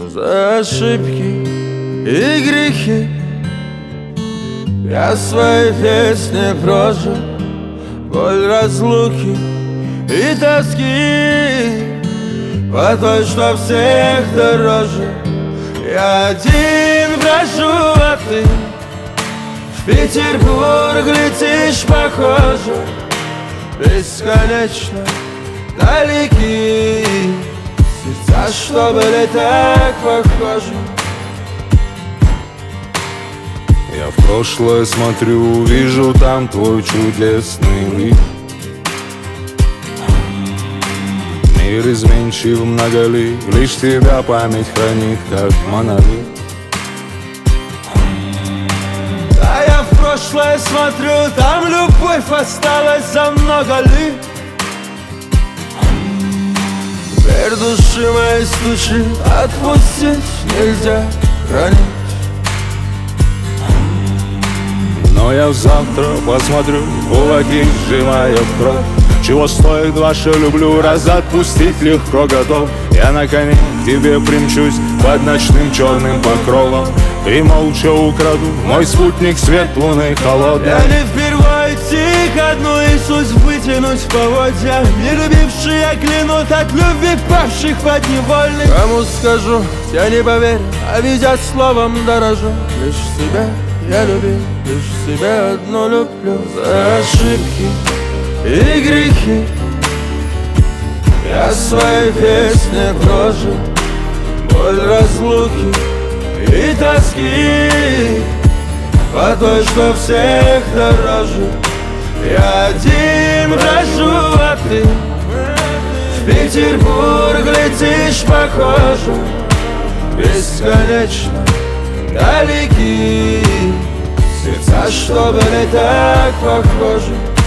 За ошибки и грехи я свои песни прожил, боль разлуки и тоски по той, что всех дороже. Я один брожу, а ты в Петербург летишь, похоже, бесконечно далеки сердца, что были так похожи. Я в прошлое смотрю, вижу там твой чудесный лик. Мир изменчив многолик, лишь тебя память хранит, как монолит. А я в прошлое смотрю, там любовь осталась за много лет. Теперь души моей стучит, отпустить нельзя хранить. Но я завтра посмотрю, кулаки сжимая в кровь. Чего стоит ваше люблю, раз отпустить легко готов. Я на коне к тебе примчусь под ночным черным покровом и молча украду мой спутник, свет луны холодный. Я не впервые идти ко дну и судьбы тянуть поводья. Не любившие я клянут от любви павших подневольных. Кому скажу, я не поверю, а видят словом дорожу. Лишь себя я любил, лишь себя одну люблю. За ошибки и грехи я свои песни прожил, боль разлуки и тоски по той, что всех дороже. Я один брожу, а ты в Петербург летишь, похоже, бесконечно далеки сердца, что были так похожи.